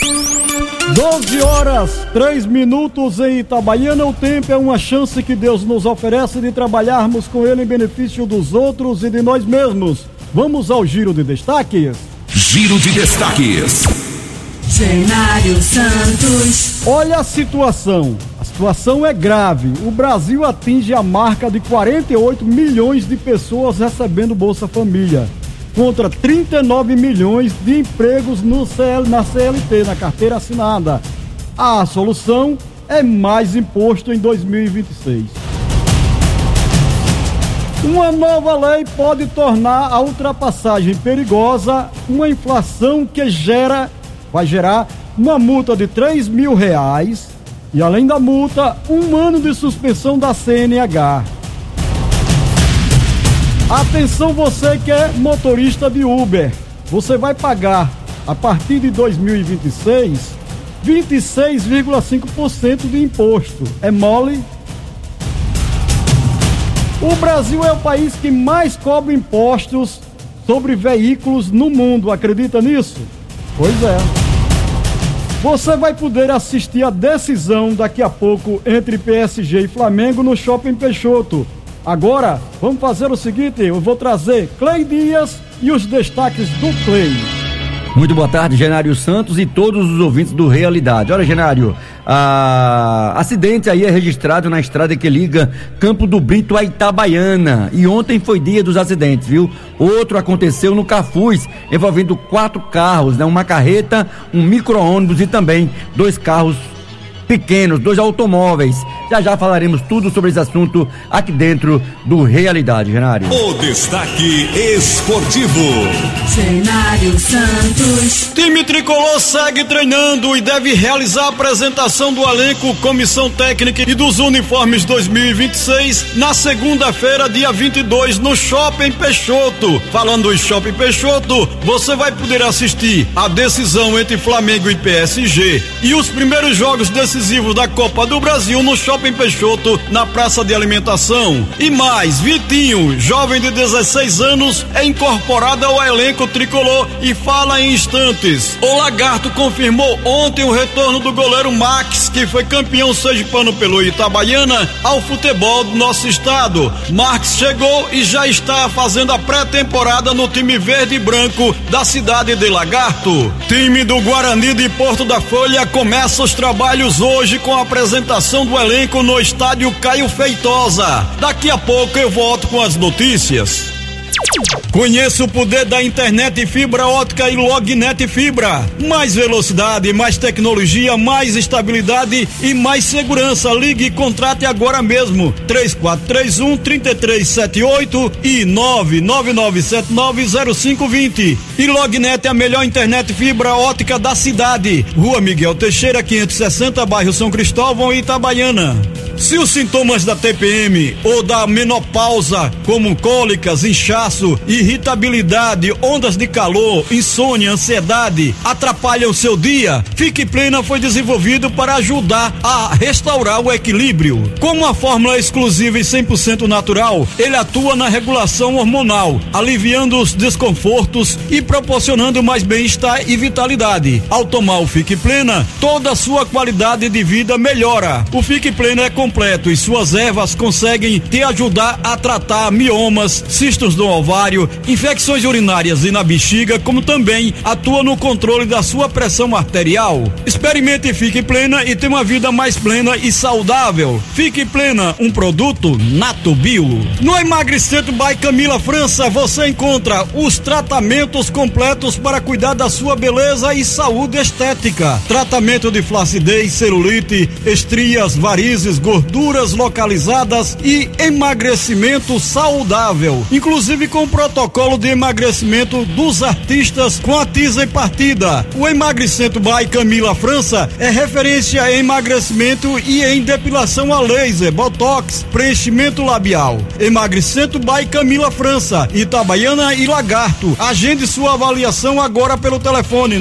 12h03 em Itabaiana. O tempo é uma chance que Deus nos oferece de trabalharmos com ele em benefício dos outros e de nós mesmos. Vamos ao giro de destaques. Giro de destaques. Cenário Santos. Olha a situação. A situação é grave. O Brasil atinge a marca de 48 milhões de pessoas recebendo Bolsa Família, contra 39 milhões de empregos na CLT, na carteira assinada. A solução é mais imposto em 2026. Uma nova lei pode tornar a ultrapassagem perigosa, uma inflação que vai gerar uma multa de R$3.000 e, além da multa, 1 ano de suspensão da CNH. Atenção, você que é motorista de Uber, você vai pagar a partir de 2026 26,5% de imposto. É mole? O Brasil é o país que mais cobra impostos sobre veículos no mundo, acredita nisso? Pois é. Você vai poder assistir a decisão daqui a pouco entre PSG e Flamengo no Shopping Peixoto. Agora, vamos fazer o seguinte, eu vou trazer Clay Dias e os destaques do Clay. Muito boa tarde, Genário Santos e todos os ouvintes do Realidade. Olha, Genário, acidente aí é registrado na estrada que liga Campo do Brito a Itabaiana, e ontem foi dia dos acidentes, viu? Outro aconteceu no Cafuz, envolvendo 4 carros, né? Uma carreta, um micro-ônibus e também 2 carros pequenos, 2 automóveis. Já falaremos tudo sobre esse assunto aqui dentro do Realidade, Genário. O destaque esportivo. Cenário Santos. Time tricolor segue treinando e deve realizar a apresentação do elenco, comissão técnica e dos uniformes 2026 na segunda-feira, dia 22, no Shopping Peixoto. Falando em Shopping Peixoto, você vai poder assistir a decisão entre Flamengo e PSG e os primeiros jogos desse decisivo da Copa do Brasil no Shopping Peixoto, na praça de alimentação. E mais, Vitinho, jovem de 16 anos, é incorporado ao elenco tricolor e fala em instantes. O Lagarto confirmou ontem o retorno do goleiro Max, que foi campeão sergipano pelo Itabaiana, ao futebol do nosso estado. Max chegou e já está fazendo a pré-temporada no time verde e branco da cidade de Lagarto. Time do Guarani de Porto da Folha começa os trabalhos hoje com a apresentação do elenco no estádio Caio Feitosa. Daqui a pouco eu volto com as notícias. Conheça o poder da internet fibra ótica e Lognet Fibra. Mais velocidade, mais tecnologia, mais estabilidade e mais segurança. Ligue e contrate agora mesmo. 3431-3378 e 999790520. E Lognet é a melhor internet fibra ótica da cidade. Rua Miguel Teixeira, 560, bairro São Cristóvão e Itabaiana. Se os sintomas da TPM ou da menopausa, como cólicas, inchaço, irritabilidade, ondas de calor, insônia, ansiedade, atrapalham o seu dia, Fique Plena foi desenvolvido para ajudar a restaurar o equilíbrio. Com uma fórmula exclusiva e 100% natural, ele atua na regulação hormonal, aliviando os desconfortos e proporcionando mais bem-estar e vitalidade. Ao tomar o Fique Plena, toda a sua qualidade de vida melhora. O Fique Plena é completo e suas ervas conseguem te ajudar a tratar miomas, cistos do ovário, infecções urinárias e na bexiga, como também atua no controle da sua pressão arterial. Experimente Fique Plena e tenha uma vida mais plena e saudável. Fique Plena, um produto Nato Bio. No Emagrecimento by Camila França você encontra os tratamentos completos para cuidar da sua beleza e saúde estética. Tratamento de flacidez, celulite, estrias, varizes, gorduras localizadas e emagrecimento saudável, inclusive com o protocolo de emagrecimento dos artistas com a Tisa e Partida. O Emagrecimento by Camila França é referência em emagrecimento e em depilação a laser, botox, preenchimento labial. Emagrecimento by Camila França, Itabaiana e Lagarto. Agende sua avaliação agora pelo telefone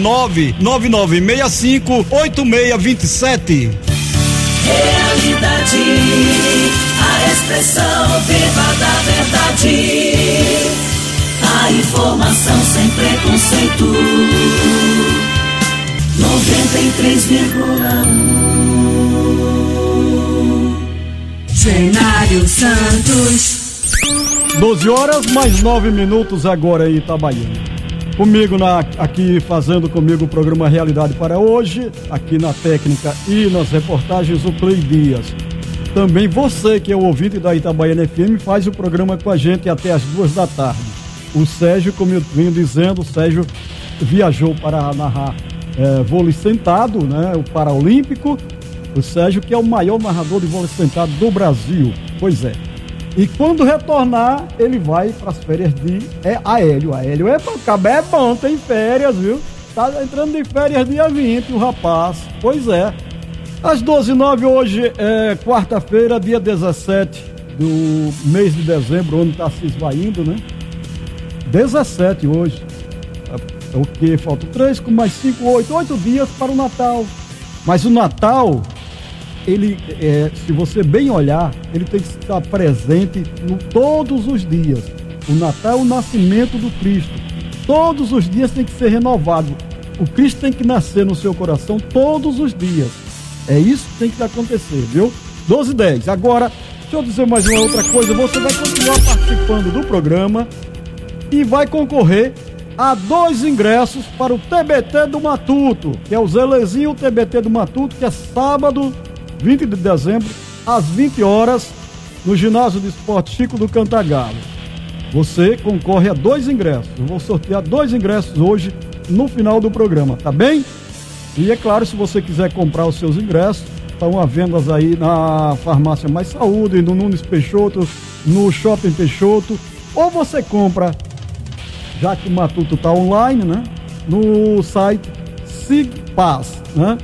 99965-8627. Realidade, a expressão viva da verdade, a informação sem preconceito. 93,1 Cenário Santos. 12 horas mais 9 minutos agora em Itabaiana. Comigo aqui fazendo comigo o programa Realidade para hoje, aqui na técnica e nas reportagens, o Clay Dias. Também você que é o ouvinte da Itabaiana FM faz o programa com a gente até as 2 da tarde. O Sérgio, como eu venho dizendo, o Sérgio viajou para narrar vôlei sentado, né? O Paralímpico. O Sérgio que é o maior narrador de vôlei sentado do Brasil. Pois é. E quando retornar, ele vai para as férias de Aélio. Aélio é bom, tem férias, viu? Tá entrando de férias dia 20, o rapaz. Pois é. Às 12h09, hoje é quarta-feira, dia 17 do mês de dezembro, o ano está se esvaindo, né? 17 hoje. É o que? Faltam 3 com mais 5, 8 dias para o Natal. Mas o Natal, ele, se você bem olhar, ele tem que estar presente todos os dias. O Natal é o nascimento do Cristo. Todos os dias tem que ser renovado. O Cristo tem que nascer no seu coração todos os dias. É isso que tem que acontecer, viu? 12h10. Agora, deixa eu dizer mais uma outra coisa. Você vai continuar participando do programa e vai concorrer a 2 ingressos para o TBT do Matuto, que é o Zelezinho TBT do Matuto, que é sábado, 20 de dezembro, às 20 horas, no Ginásio de Esporte Chico do Cantagalo. Você concorre a 2 ingressos. Eu vou sortear 2 ingressos hoje, no final do programa, tá bem? E é claro, se você quiser comprar os seus ingressos, estão à venda aí na Farmácia Mais Saúde, no Nunes Peixoto, no Shopping Peixoto, ou você compra, já que o Matuto está online, né? No site SIGPASS, né?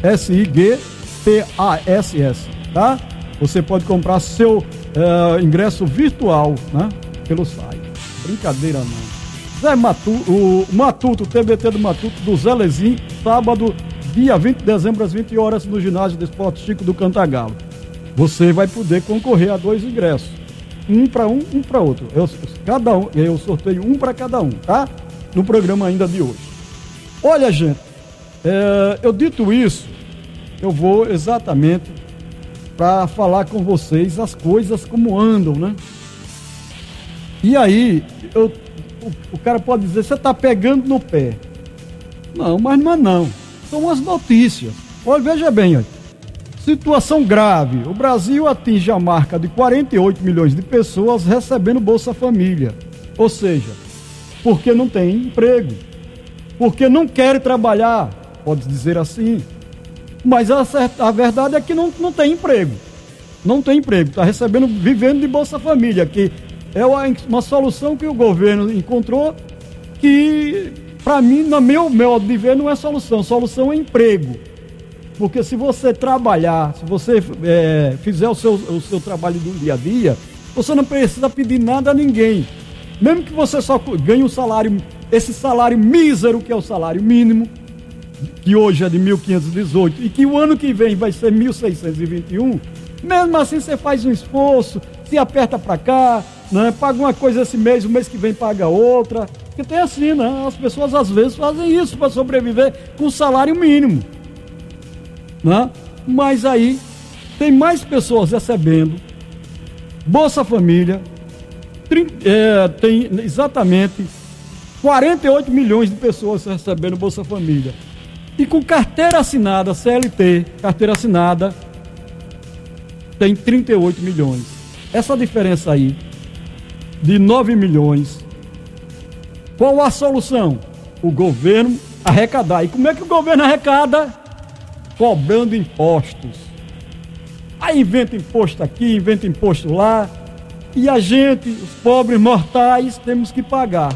SIGPASS, tá? Você pode comprar seu ingresso virtual, né? Pelo site. Brincadeira não. Zé Matuto, o Matuto, TBT do Matuto, do Zé Lezinho, sábado, dia 20 de dezembro, às 20 horas, no ginásio do Esporte Chico do Cantagalo. Você vai poder concorrer a 2 ingressos. Um para outro. Eu sorteio um para cada um, tá? No programa ainda de hoje. Olha, gente, eu dito isso, eu vou exatamente para falar com vocês as coisas como andam, né? E aí, o cara pode dizer, você está pegando no pé. Não, mas não é não. São as notícias. Olha, veja bem, olha. Situação grave. O Brasil atinge a marca de 48 milhões de pessoas recebendo Bolsa Família. Ou seja, porque não tem emprego. Porque não querem trabalhar, pode dizer assim. Mas a verdade é que não tem emprego. Não tem emprego. Está vivendo de Bolsa Família, que é uma solução que o governo encontrou que, para mim, no meu modo de ver, não é solução. Solução é emprego. Porque se você trabalhar, se você fizer o seu trabalho do dia a dia, você não precisa pedir nada a ninguém. Mesmo que você só ganhe um salário, esse salário mísero, que é o salário mínimo, que hoje é de 1.518, e que o ano que vem vai ser 1.621, mesmo assim você faz um esforço, se aperta para cá, né? Paga uma coisa esse mês, o mês que vem paga outra. Porque tem assim, né? As pessoas às vezes fazem isso para sobreviver com salário mínimo. Né? Mas aí tem mais pessoas recebendo Bolsa Família, tem exatamente 48 milhões de pessoas recebendo Bolsa Família. E com carteira assinada, CLT, carteira assinada, tem 38 milhões. Essa diferença aí, de 9 milhões, qual a solução? O governo arrecadar. E como é que o governo arrecada? Cobrando impostos. Aí inventa imposto aqui, inventa imposto lá, e a gente, os pobres mortais, temos que pagar.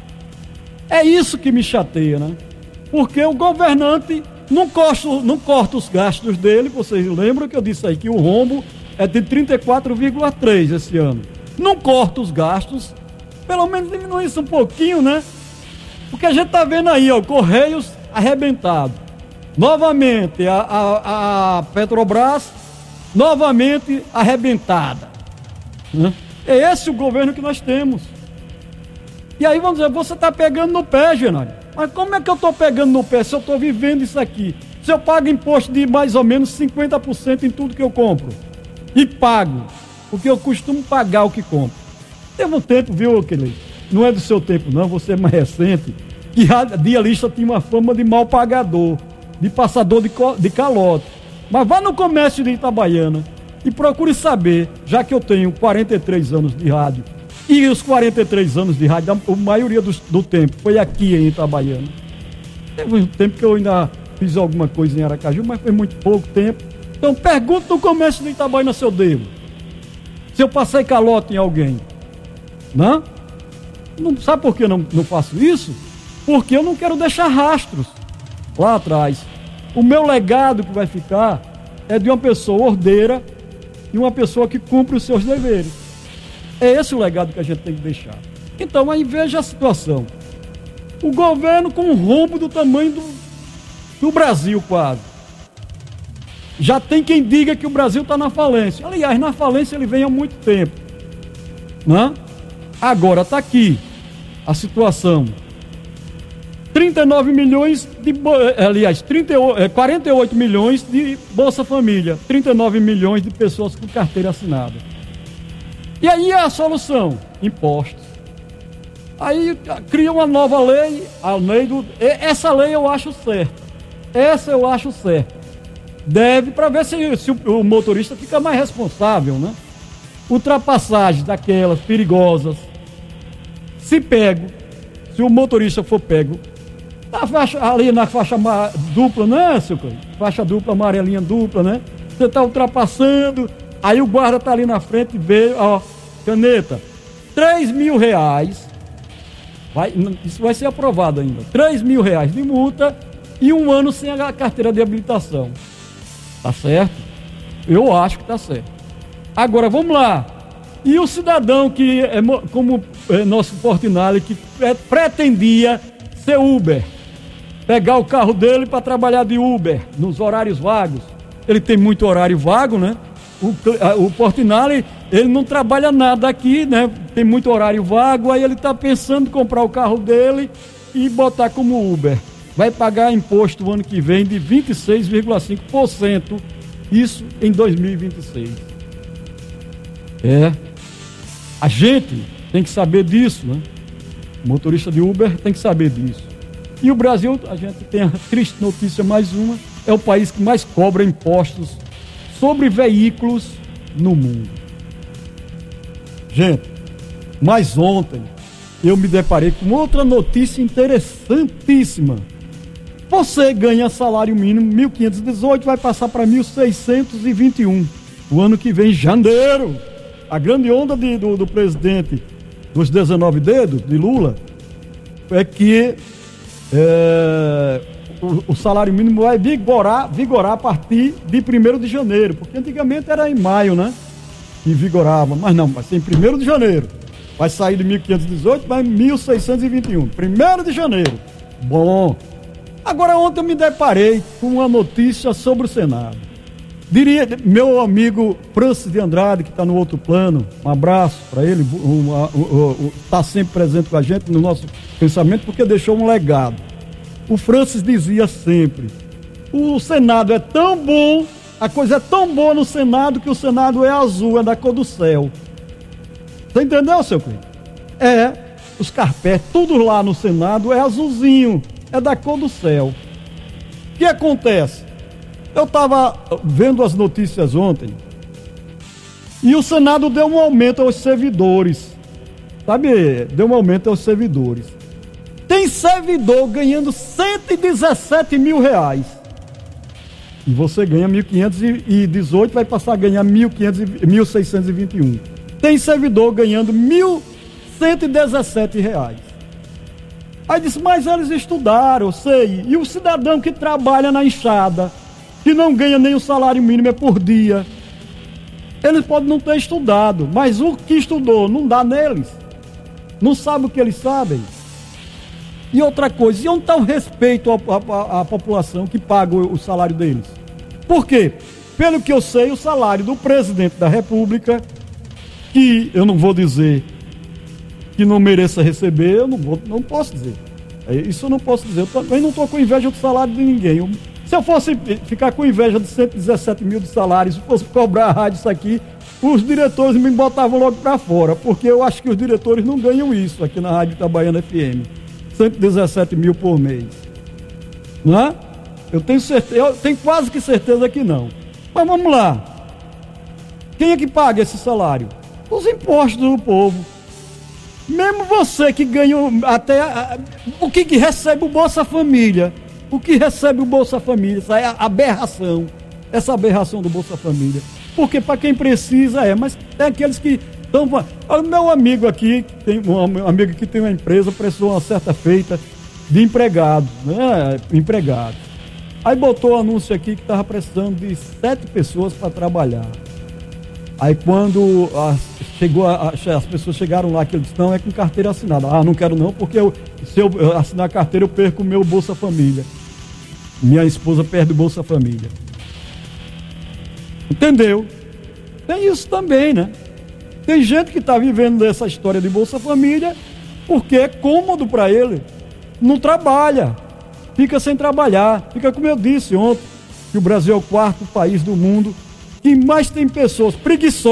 É isso que me chateia, né? Porque o governante não corta os gastos dele. Vocês lembram que eu disse aí que o rombo é de 34,3 esse ano. Não corta os gastos, pelo menos diminui isso um pouquinho, né? Porque a gente tá vendo aí, ó, Correios arrebentado. Novamente, a Petrobras, novamente arrebentada. Né? É esse o governo que nós temos. E aí vamos dizer, você está pegando no pé, Genaro. Mas como é que eu estou pegando no pé se eu estou vivendo isso aqui? Se eu pago imposto de mais ou menos 50% em tudo que eu compro. E pago, porque eu costumo pagar o que compro. Teve um tempo, viu, Kelly? Não é do seu tempo não, você é mais recente, que a dialista tinha uma fama de mal pagador, de passador de calote. Mas vá no comércio de Itabaiana e procure saber, já que eu tenho 43 anos de rádio, e os 43 anos de rádio, a maioria do tempo foi aqui em Itabaiana. Teve um tempo que eu ainda fiz alguma coisa em Aracaju, mas foi muito pouco tempo. Então pergunta no comércio de Itabaiana se eu devo. Se eu passei calote em alguém. Não? Sabe por que eu não faço isso? Porque eu não quero deixar rastros lá atrás. O meu legado que vai ficar é de uma pessoa ordeira e uma pessoa que cumpre os seus deveres. É esse o legado que a gente tem que deixar. Então, aí veja a situação. O governo com um rombo do tamanho do Brasil quase. Já tem quem diga que o Brasil está na falência. Aliás, na falência ele vem há muito tempo. Né? Agora está aqui a situação. 39 milhões de... Aliás, 48 milhões de Bolsa Família. 39 milhões de pessoas com carteira assinada. E aí a solução? Impostos. Aí cria uma nova lei, essa lei eu acho certa. Essa eu acho certa. Deve, para ver se o motorista fica mais responsável, né? Ultrapassagens daquelas perigosas. Se o motorista for pego, ali na faixa dupla, né, seu Cleide? Faixa dupla, amarelinha dupla, né? Você está ultrapassando, aí o guarda está ali na frente e vê, ó, caneta, R$3.000, isso vai ser aprovado ainda, R$3.000 de multa e 1 ano sem a carteira de habilitação. Tá certo? Eu acho que tá certo. Agora, vamos lá. E o cidadão que, como nosso Portinari, que pretendia ser Uber, pegar o carro dele para trabalhar de Uber nos horários vagos. Ele tem muito horário vago, né? O Portinari, ele não trabalha nada aqui, né? Tem muito horário vago, aí ele está pensando em comprar o carro dele e botar como Uber. Vai pagar imposto o ano que vem de 26,5%, isso em 2026. A gente tem que saber disso, né? O motorista de Uber tem que saber disso. E o Brasil, a gente tem a triste notícia, mais uma, é o país que mais cobra impostos sobre veículos no mundo. Gente, mas ontem eu me deparei com outra notícia interessantíssima. Você ganha salário mínimo 1.518, vai passar para 1.621 o ano que vem, janeiro. A grande onda do presidente dos 19 dedos, de Lula, é que o salário mínimo vai vigorar a partir de 1º de janeiro, porque antigamente era em maio, né? Que vigorava, mas não, vai ser em 1º de janeiro. Vai sair de 1.518 para 1.621, 1º de janeiro. Bom, agora ontem eu me deparei com uma notícia sobre o Senado. Diria, meu amigo Francis de Andrade, que está no outro plano, um abraço para ele, está sempre presente com a gente no nosso pensamento, porque deixou um legado. O Francis dizia sempre, o Senado é tão bom, a coisa é tão boa no Senado, que o Senado é azul, é da cor do céu. Você entendeu, seu Cleiton? Os carpetes, tudo lá no Senado é azulzinho, é da cor do céu. O que acontece? Eu estava vendo as notícias ontem e o Senado deu um aumento aos servidores. Sabe? Deu um aumento aos servidores. Tem servidor ganhando 117 mil reais. E você ganha 1.518, vai passar a ganhar 1.621. Tem servidor ganhando 1.117 reais. Aí disse, mas eles estudaram, eu sei. E o cidadão que trabalha na enxada, que não ganha nem o salário mínimo, é por dia. Eles podem não ter estudado, mas o que estudou não dá neles. Não sabe o que eles sabem. E outra coisa, e onde está o respeito à população que paga o salário deles? Por quê? Pelo que eu sei, o salário do presidente da República, que eu não vou dizer que não mereça receber, eu não posso dizer. Isso eu não posso dizer. Eu também não estou com inveja do salário de ninguém. Se eu fosse ficar com inveja de 117 mil de salário, se fosse cobrar a rádio isso aqui, os diretores me botavam logo para fora, porque eu acho que os diretores não ganham isso aqui na Rádio Itabaiana FM. 117 mil por mês. Não é? Eu tenho quase que certeza que não. Mas vamos lá. Quem é que paga esse salário? Os impostos do povo. Mesmo você que ganha até... O que recebe o Bolsa Família? O que recebe o Bolsa Família? Essa é a aberração. Essa aberração do Bolsa Família. Porque para quem precisa mas tem aqueles que estão... O meu amigo aqui, tem um amigo que tem uma empresa, prestou uma certa feita de empregados, né? Empregados. Aí botou um anúncio aqui que estava precisando de 7 pessoas para trabalhar. Aí quando as pessoas chegaram lá, que ele disse, não, é com carteira assinada. Ah, não quero não, porque se eu assinar a carteira eu perco o meu Bolsa Família. Minha esposa perde o Bolsa Família. Entendeu? Tem isso também, né? Tem gente que está vivendo essa história de Bolsa Família porque é cômodo para ele. Não trabalha. Fica sem trabalhar. Fica, como eu disse ontem, que o Brasil é o 4º país do mundo que mais tem pessoas preguiçosas